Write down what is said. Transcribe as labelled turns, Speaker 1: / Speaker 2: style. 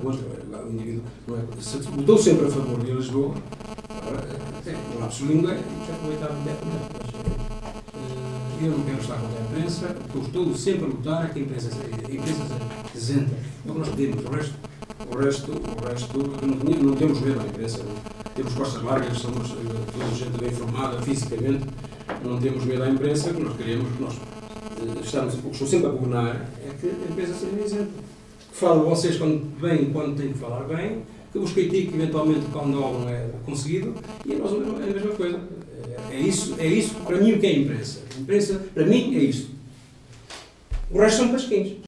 Speaker 1: contra, o indivíduo não é, votou sempre a favor de Lisboa, agora, o lapso língua, já aproveitava diretamente. Eu não quero estar contra a imprensa, porque eu estou sempre a lutar que a imprensa se isenta. É o que nós pedimos. O resto não temos medo da imprensa. Temos costas largas, somos toda gente bem informada fisicamente, não temos medo da imprensa, o que nós queremos, o que estou sempre a pugnar, é que a imprensa seja isenta. Que falo vocês quando têm que falar bem, que vos critico eventualmente quando algo não é conseguido, e nós é a mesma coisa. É isso para mim o que é a imprensa. A imprensa, para mim, é isto. O resto são pasquinhos.